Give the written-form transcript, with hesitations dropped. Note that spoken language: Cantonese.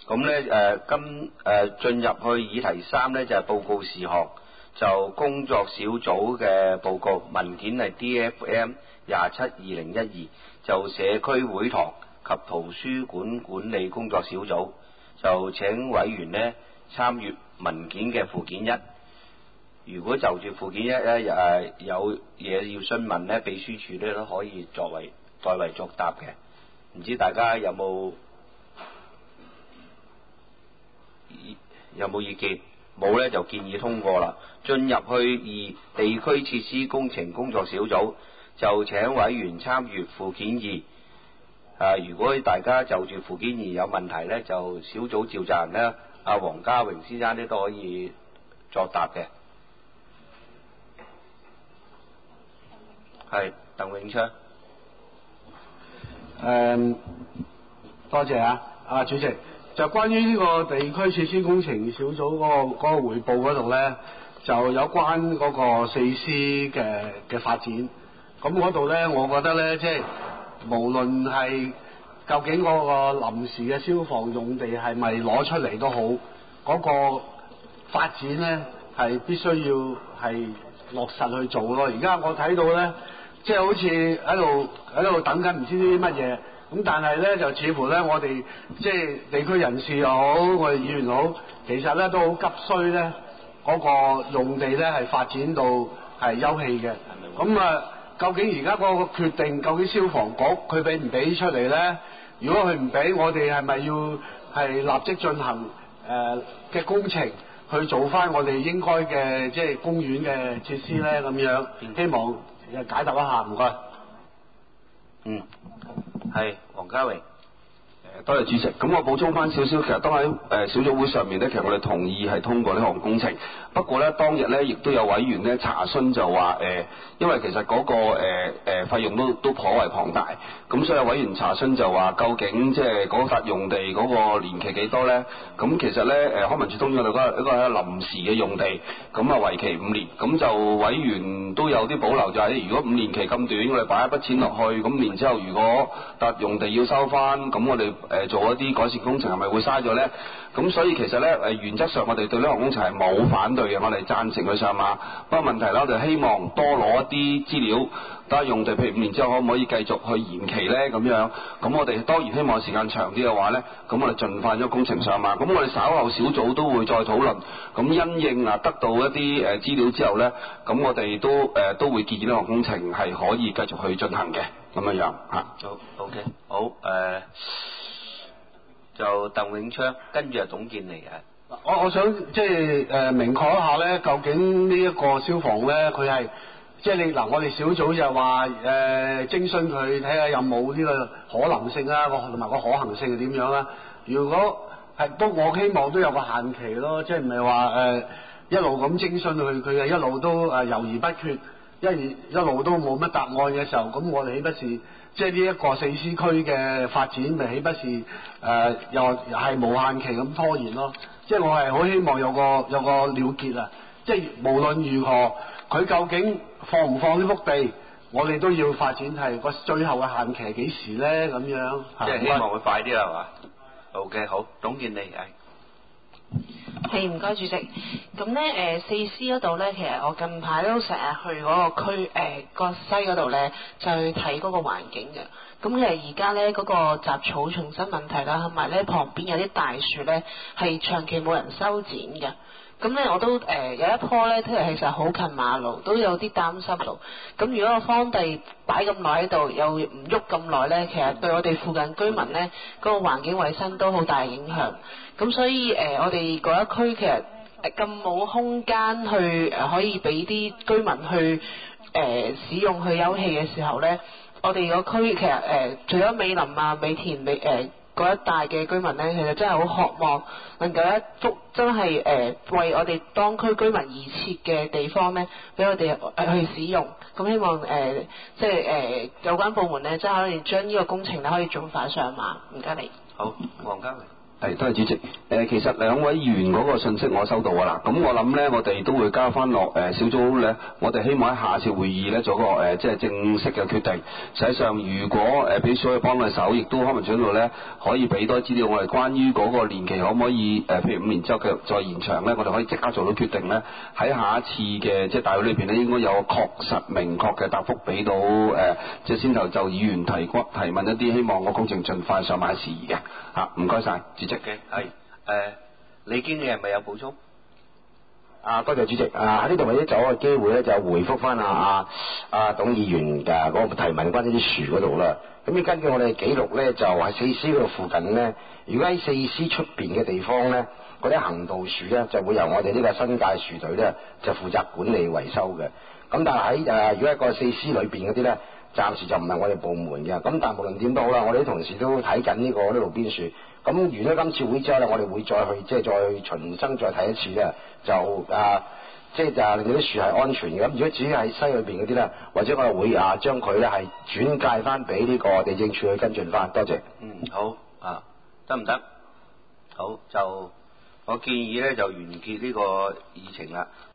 咁咧進入去議題3咧就係報告事項，就工作小組嘅報告文件係 DFM 27/2012，就社區會堂及圖書館管理工作小組，就請委員咧參閱文件嘅附件1。如果就住附件1咧有嘢要詢問咧，秘書處咧都可以代為作答嘅。唔知大家有冇意見？冇咧就建議通過啦。進入去2地區設施工程工作小組，就請委員參閱附件2。如果大家就住附件2有問題咧，就小組召集人咧阿黃家榮先生咧都可以作答嘅。係鄧永昌。 多謝啊，主席。就關於呢個地區設施工程小組嗰個彙報嗰度咧，就有關嗰個4C 嘅發展。咁嗰度咧，我覺得咧，即係無論係究竟嗰個臨時嘅消防用地係咪攞出嚟都好，嗰個發展咧係必須要係落實去做咯。而家我睇到咧，即係好似喺度等緊唔知啲乜嘢。咁但係咧就似乎咧，我哋即係地區人士又好，我哋議員又好，其實咧都好急需咧嗰個用地咧係發展到係休憩嘅。咁究竟而家嗰個決定，究竟消防局佢俾唔俾出嚟咧？如果佢唔俾，我哋係咪要係立即進行嘅工程去做翻我哋應該嘅即係公園嘅設施咧？咁樣希望解答一下，唔該。 係黃家榮。 多謝主席。咁我補充翻少少，其實當喺小組會上面咧，其實我哋同意係通過呢項工程。不過咧，當日咧亦都有委員咧查詢就話因為其實嗰個費用都頗為龐大，咁所以有委員查詢就話究竟即係嗰笪用地嗰個年期幾多咧？咁其實咧康文署通咗一個臨時嘅用地，咁為期5年。咁就委員都有啲保留，就係如果5年期咁短，我哋擺一筆錢落去，咁然之後如果笪用地要收翻，咁我哋做一啲改善工程係咪會嘥咗咧？咁所以其實咧原則上我哋對呢項工程係冇反對嘅，我哋贊成佢上馬。不過問題咧，我哋希望多攞一啲資料，等用地譬如5年之後可唔可以繼續去延期咧？咁樣，咁我哋當然希望時間長啲嘅話咧，咁我哋盡快咗工程上馬。咁我哋稍後小組都會再討論。咁因應得到一啲資料之後咧，咁我哋都會建議呢項工程係可以繼續去進行嘅咁樣嚇。 好 OK 好就鄧永昌，跟住係董建尼啊。 我想即係明確一下咧，究竟呢一個消防咧，佢係即係我哋小組就話徵詢佢睇下有冇呢個可能性啊，同埋個可行性係點樣啦。如果係我希望都有個限期咯，即係唔係話一路咁徵詢佢係一路都猶豫不決，一路都冇乜答案嘅時候，咁我哋豈不是即係呢一個4C區嘅發展，咪豈不是又係無限期咁拖延咯？即係我係好希望有個了結啊！即係無論如何，佢究竟放唔放呢幅地，我哋都要發展係個最後嘅限期係幾時咧？咁樣即係希望佢快啲啦，係嘛？OK 好，董建尼係唔該主席。咁咧4C 嗰度咧，其實我近排都成日去嗰個區個西嗰度咧，就去睇嗰個環境嘅。咁其實而家咧嗰個雜草叢生問題啦，同埋咧旁邊有啲大樹咧係長期冇人修剪嘅。咁咧我都有一棵咧，其實好近馬路，都有啲擔心到。咁如果個荒地擺咁耐喺度，又唔喐咁耐咧，其實對我哋附近居民咧嗰個環境衞生都好大影響。咁所以我哋嗰一區其實咁冇空間去可以俾啲居民去使用去休憩嘅時候咧，我哋個區其實除咗美林啊、美田、嗰一帶嘅居民咧，其實真係好渴望能夠一幅真係為我哋當區居民而設嘅地方咧，俾我哋去使用。咁希望即係有關部門咧，即係可以將呢個工程咧可以盡快上馬。唔該你。 好，黃家榮。 係，多謝主席。其實兩位議員嗰個信息我收到㗎啦。咁我諗呢，我哋都會交翻落小組呢。我哋希望喺下次會議呢做個即係正式嘅決定。實際上，如果俾所有幫我手，亦都康文署嗰度呢，可以俾多資料我哋關於嗰個年期可唔可以譬如5年之後嘅再延長呢，我哋可以即刻做到決定呢。喺下一次嘅即係大會裏邊呢，應該有確實明確嘅答覆俾到即係先頭就議員提問一啲，希望個工程盡快上馬事宜嘅嚇。唔該晒。主席嘅係李經理係咪有補充？ 多謝主席。喺呢度或者就有個機會咧，就回覆翻董議員嘅嗰個提問關於啲樹嗰度啦。咁根據我哋記錄咧，就喺4C 嗰度附近咧，如果喺4C出邊嘅地方咧，嗰啲行道樹咧就會由我哋呢個新界樹隊咧就負責管理維修嘅。咁但係喺如果喺個4C 裏邊嗰啲咧，暫時就唔係我哋部門嘅。咁但無論點都好啦，我哋啲同事都睇緊呢個啲路邊樹。咁完咗今次會之後咧，我哋會再去即係再重新再睇一次咧，就即係就令到啲樹係安全嘅。咁如果至於喺西裏邊嗰啲咧，或者我哋會將佢咧係轉介翻俾呢個地政處去跟進翻。多謝。 好得唔得？好，就我建議咧就完結呢個議程啦。